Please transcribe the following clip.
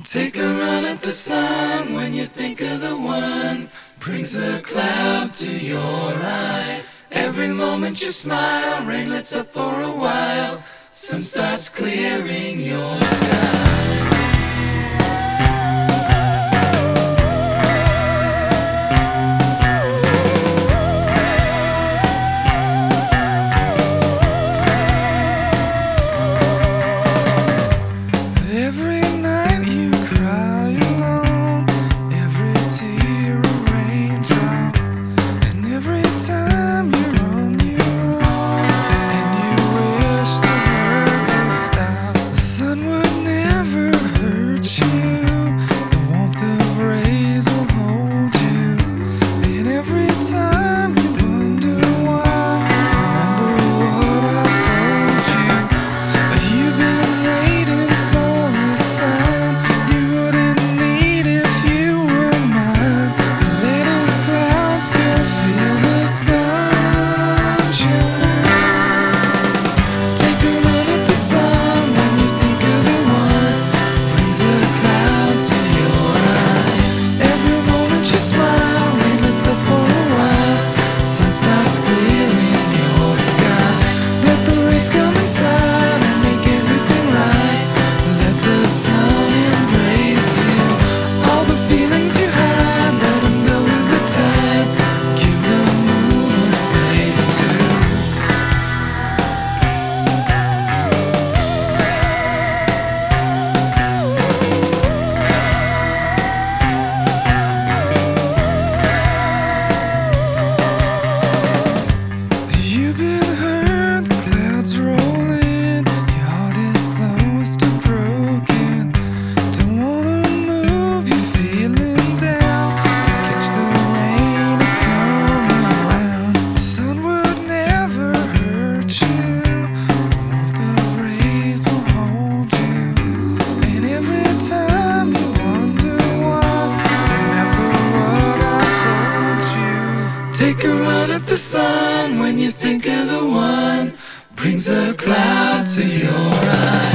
Take a run at the sun when you think of the one. Brings a cloud to your eye. Every moment you smile, rain lets up for a while. Sun starts clearing your sky. Take a run at the sun when you think of the one. Brings a cloud to your eye.